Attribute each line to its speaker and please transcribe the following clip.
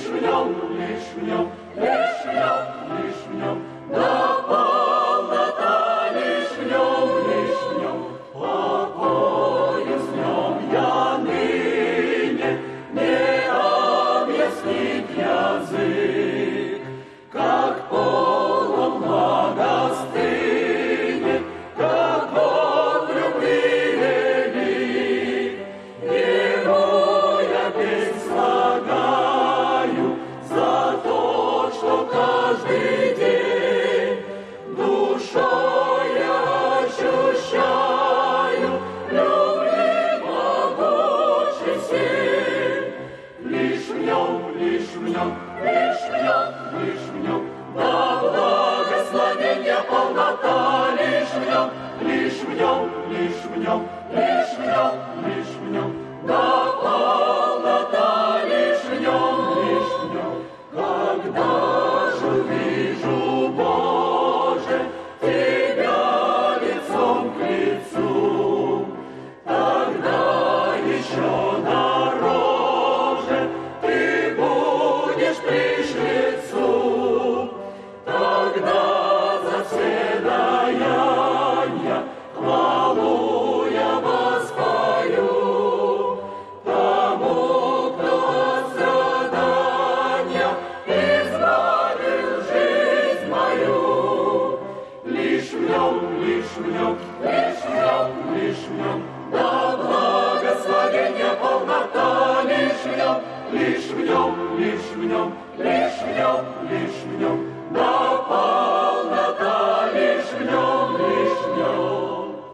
Speaker 1: лишь в нем, лишь в нем, лишь в нем, лишь в нем, да полнота лишь в нем, лишь в нем, покою с нем я ныне не объяснит язык, как полон благостыни, как Бог любви велик. Ему я песнь слагаю за то, что каждый день душой я ощущаю любви могучий силь. Лишь в нем, лишь в нем, лишь в нем, лишь в нем, да благословенья полнота, лишь в нем, лишь в нем, лишь в нем, лишь в нем, лишь в нем, да полнота, лишь в нем, лишь в нем. Когда же увижу, Боже, Тебя лицом к лицу, тогда еще дороже Ты будешь пришлицу. Тогда за все даяния хвалу я воспою тому, кто от страдания избавил жизнь мою. Лишь в нем, лишь в нем, лишь в нем, лишь в нем, да благословенья полнота, лишь в нем, лишь в нем, лишь в нем, лишь в нем, лишь в нем, да